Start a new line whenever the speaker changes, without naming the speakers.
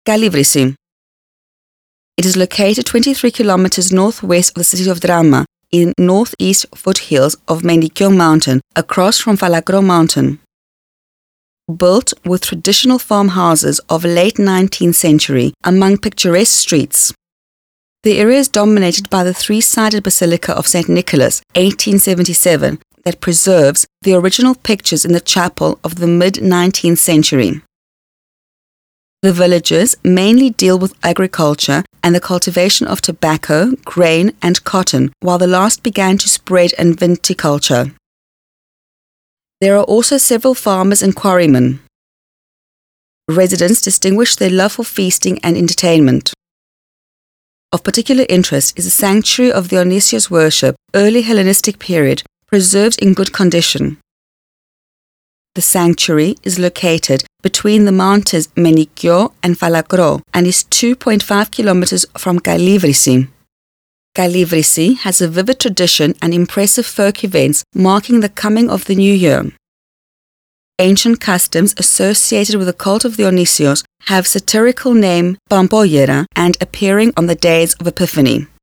Kalivrisi. It is located 23 kilometers northwest of the city of Drama, in northeast foothills of Menikyo Mountain, across from Falakro Mountain. Built with traditional farmhouses of late 19th century among picturesque streets. The area is dominated by the three-sided Basilica of St. Nicholas, 1877, that preserves the original pictures in the chapel of the mid-19th century. The villages mainly deal with agriculture and the cultivation of tobacco, grain, and cotton, while the last began to spread in viticulture. There are also several farmers and quarrymen. Residents distinguish their love for feasting and entertainment. Of particular interest is the sanctuary of Dionysius worship, early Hellenistic period, preserved in good condition. The sanctuary is located between the mountains Menikyo and Falakro and is 2.5 kilometers from Kalivrisi. Kalivrisi has a vivid tradition and impressive folk events marking the coming of the new year. Ancient customs associated with the cult of Dionysius have satirical name Pampoyera and appearing on the days of Epiphany.